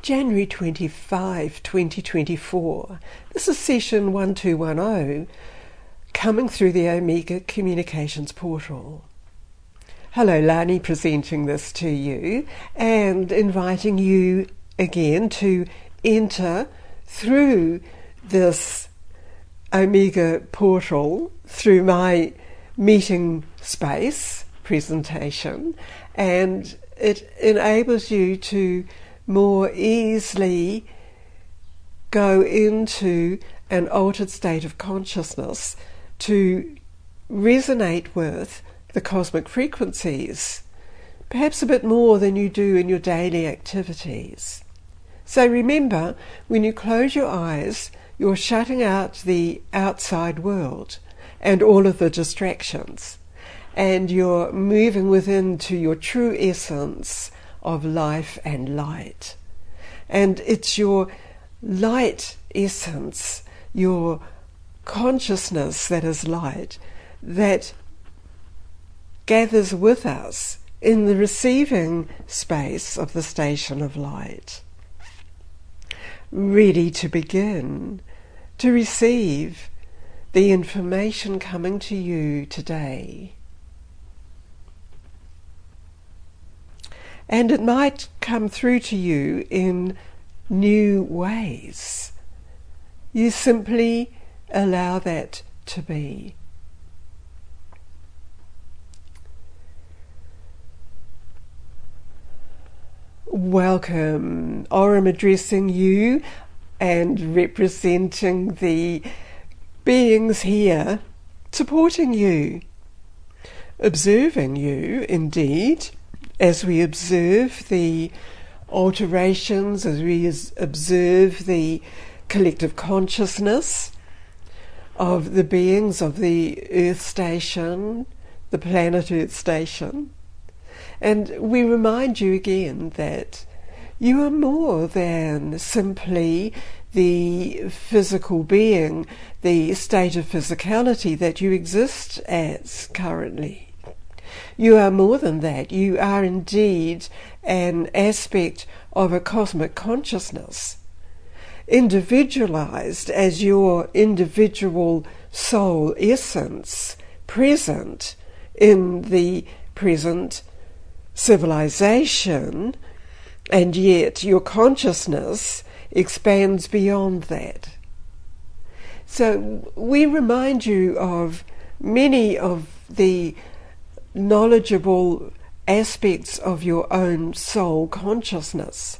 January 25, 2024. This is session 1210, coming through the Omega Communications portal. Hello, Lani presenting this to you and inviting you again to enter through this Omega portal through my meeting space presentation, and it enables you to more easily go into an altered state of consciousness to resonate with the cosmic frequencies, perhaps a bit more than you do in your daily activities. So remember, when you close your eyes, you're shutting out the outside world and all of the distractions, and you're moving within to your true essence of life and light. And it's your light essence, your consciousness that is light, that gathers with us in the receiving space of the station of light, ready to begin to receive the information coming to you today. And it might come through to you in new ways. You simply allow that to be. Welcome. Aurum addressing you and representing the beings here, supporting you, observing you indeed, as we observe the alterations, as we observe the collective consciousness of the beings of the Earth Station, the planet Earth Station. And we remind you again that you are more than simply the physical being, the state of physicality that you exist as currently. You are more than that. You are indeed an aspect of a cosmic consciousness, individualized as your individual soul essence, present in the present civilization, and yet your consciousness expands beyond that. So we remind you of many of the knowledgeable aspects of your own soul consciousness.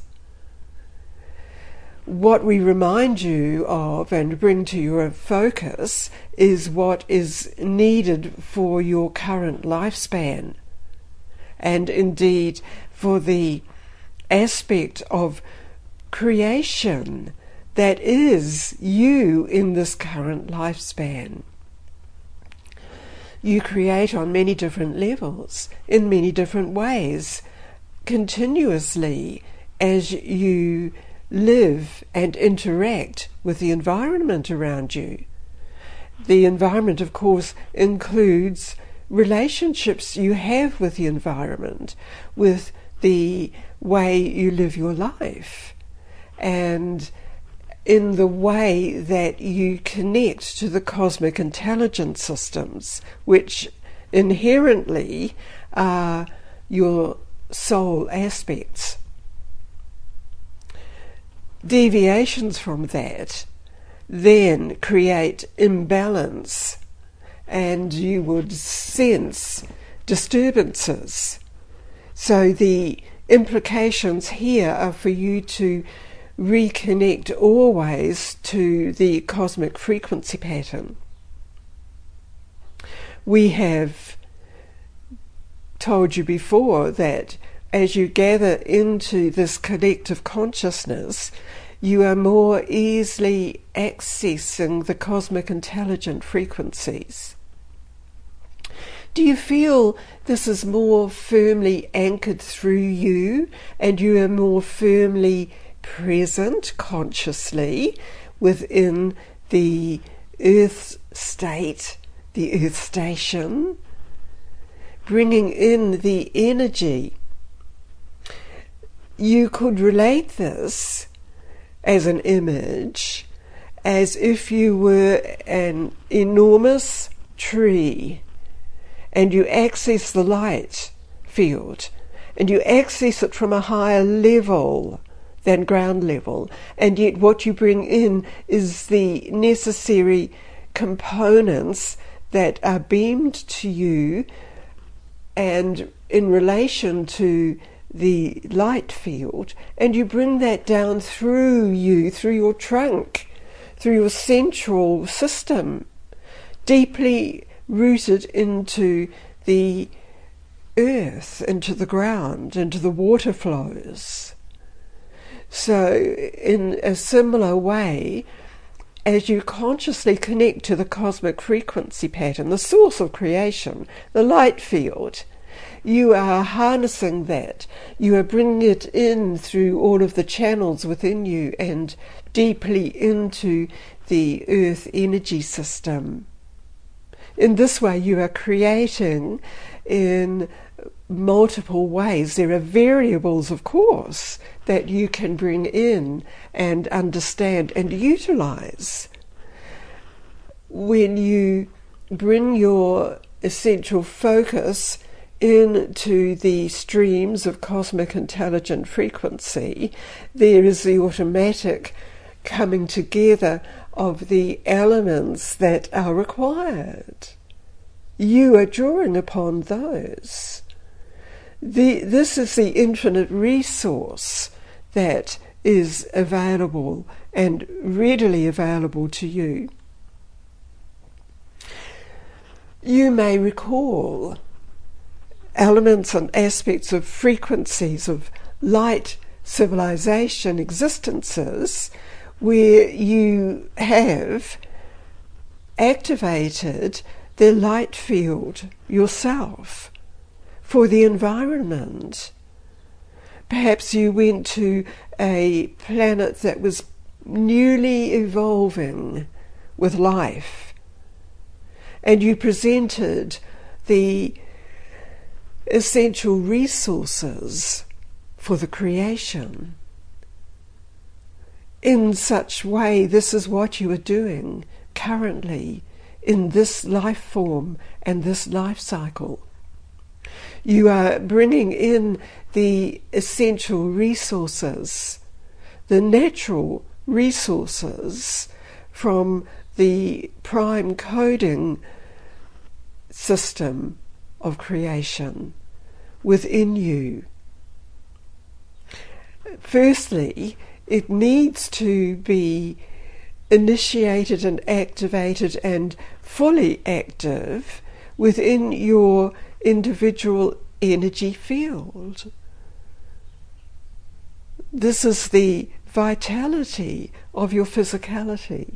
What we remind you of and bring to your focus is what is needed for your current lifespan, and indeed for the aspect of creation that is you in this current lifespan. You create on many different levels, in many different ways, continuously as you live and interact with the environment around you. The environment, of course, includes relationships you have with the environment, with the way you live your life, and in the way that you connect to the cosmic intelligence systems, which inherently are your soul aspects. Deviations from that then create imbalance, and you would sense disturbances. So the implications here are for you to reconnect always to the cosmic frequency pattern. We have told you before that as you gather into this collective consciousness, you are more easily accessing the cosmic intelligent frequencies. Do you feel this is more firmly anchored through you, and you are more firmly present consciously within the Earth state, the Earth station, bringing in the energy you could relate this as an image as if you were an enormous tree and you access the light field and you access it from a higher level than ground level, and yet what you bring in is the necessary components that are beamed to you and in relation to the light field, and you bring that down through you, through your trunk, through your central system, deeply rooted into the earth, into the ground, into the water flows. So in a similar way, as you consciously connect to the cosmic frequency pattern, the source of creation, the light field, you are harnessing that. You are bringing it in through all of the channels within you and deeply into the earth energy system. In this way, you are creating in multiple ways. There are variables, of course, that you can bring in and understand and utilize. When you bring your essential focus into the streams of cosmic intelligent frequency, there is the automatic coming together of the elements that are required. You are drawing upon those. This is the infinite resource that is available and readily available to you. You may recall elements and aspects of frequencies of light civilization existences where you have activated the light field yourself for the environment. Perhaps you went to a planet that was newly evolving with life, and you presented the essential resources for the creation. In such way, this is what you are doing currently in this life form and this life cycle. You are bringing in the essential resources, the natural resources from the prime coding system of creation within you. Firstly, it needs to be initiated and activated and fully active within your individual energy field. This is the vitality of your physicality.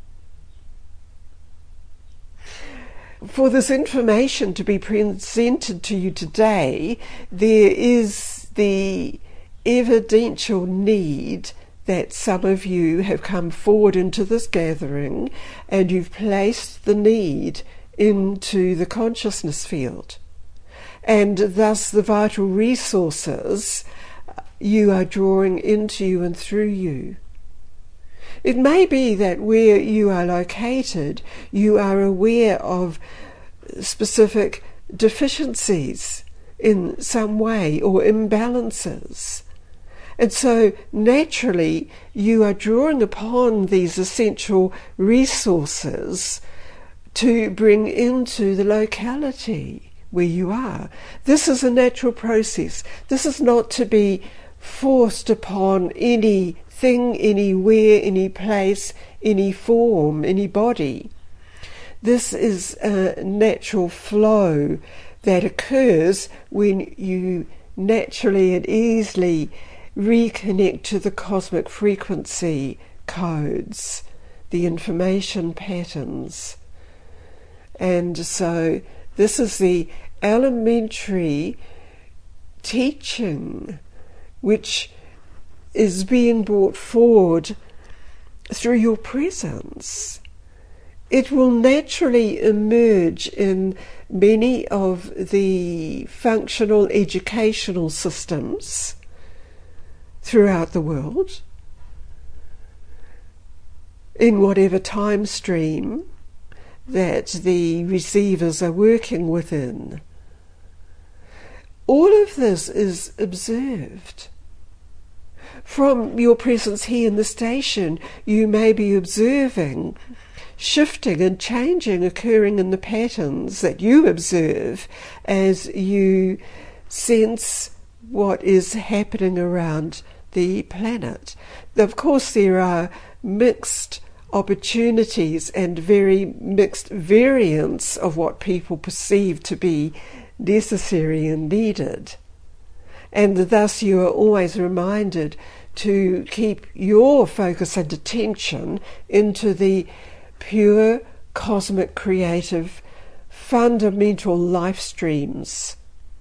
For this information to be presented to you today, there is the evidential need that some of you have come forward into this gathering and you've placed the need into the consciousness field. And thus the vital resources you are drawing into you and through you. It may be that where you are located, you are aware of specific deficiencies in some way or imbalances. And so naturally you are drawing upon these essential resources to bring into the locality where you are. This is a natural process. This is not to be forced upon anything, anywhere, any place, any form, any body. This is a natural flow that occurs when you naturally and easily reconnect to the cosmic frequency codes, the information patterns. And so this is the elementary teaching which is being brought forward through your presence. It will naturally emerge in many of the functional educational systems throughout the world, in whatever time stream that the receivers are working within. All of this is observed. From your presence here in the station, you may be observing shifting and changing occurring in the patterns that you observe as you sense what is happening around the planet. Of course, there are mixed opportunities and very mixed variants of what people perceive to be necessary and needed. And thus you are always reminded to keep your focus and attention into the pure, cosmic, creative, fundamental life streams.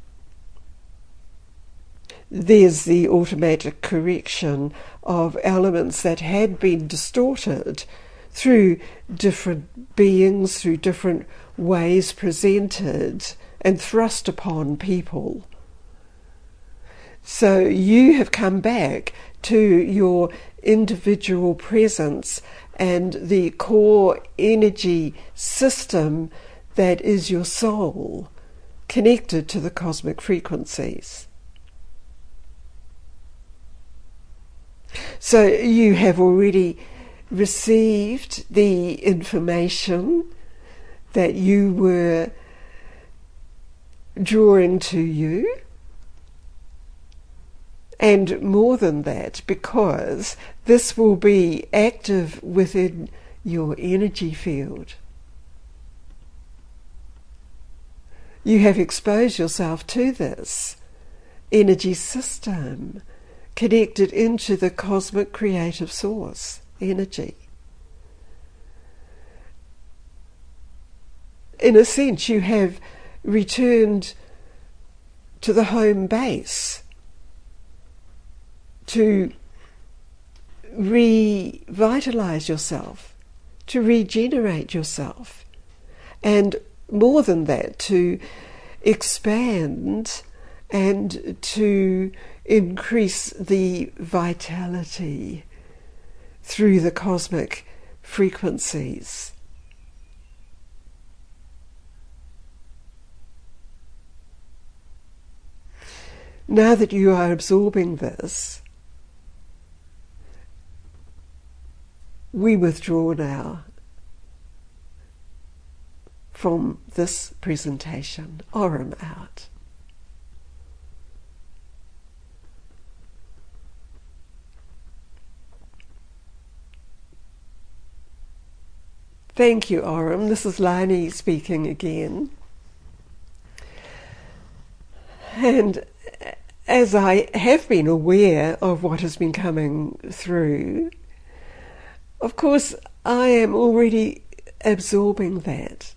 There's the automatic correction of elements that had been distorted through different beings, through different ways presented and thrust upon people. So you have come back to your individual presence and the core energy system that is your soul, connected to the cosmic frequencies. So you have already received the information that you were drawing to you. And more than that, because this will be active within your energy field. You have exposed yourself to this energy system connected into the cosmic creative source energy. In a sense, you have returned to the home base to revitalize yourself, to regenerate yourself, and more than that, to expand and to increase the vitality through the cosmic frequencies. Now that you are absorbing this, we withdraw now from this presentation. Aurum out. Thank you, Aurum. This is Lani speaking again. And as I have been aware of what has been coming through, of course, I am already absorbing that.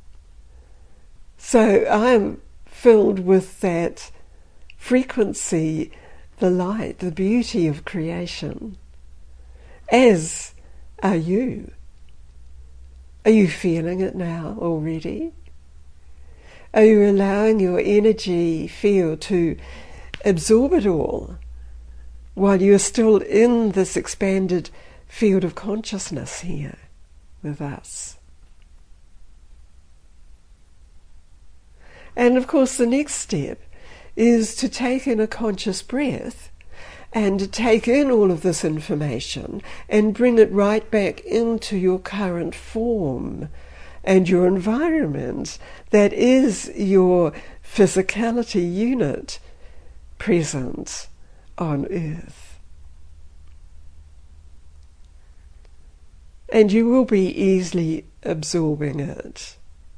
So I am filled with that frequency, the light, the beauty of creation, as are you. Are you feeling it now already? Are you allowing your energy field to absorb it all while you're still in this expanded field of consciousness here with us? And of course the next step is to take in a conscious breath and to take in all of this information and bring it right back into your current form and your environment that is your physicality unit present on Earth. And you will be easily absorbing it.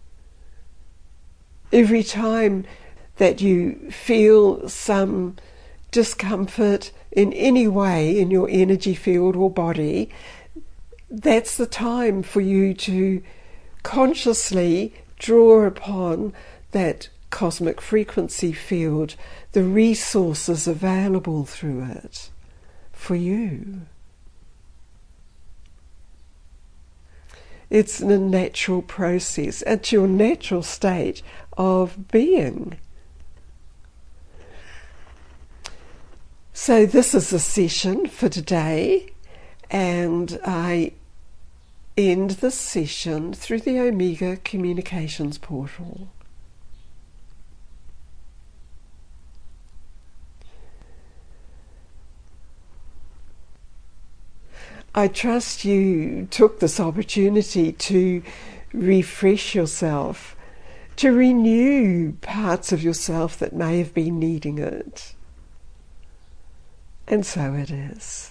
Every time that you feel some discomfort in any way in your energy field or body, that's the time for you to consciously draw upon that cosmic frequency field, the resources available through it for you. It's a natural process. It's your natural state of being. So this is the session for today, and I end this session through the Omega Communications Portal. I trust you took this opportunity to refresh yourself, to renew parts of yourself that may have been needing it. And so it is.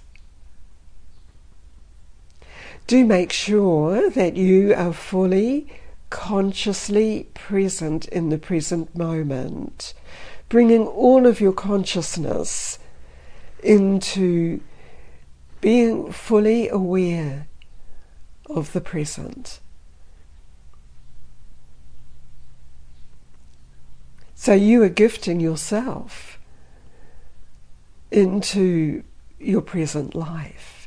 Do make sure that you are fully, consciously present in the present moment, bringing all of your consciousness into being fully aware of the present. So you are gifting yourself into your present life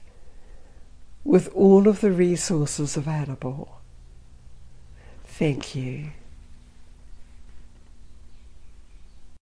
with all of the resources available. Thank you.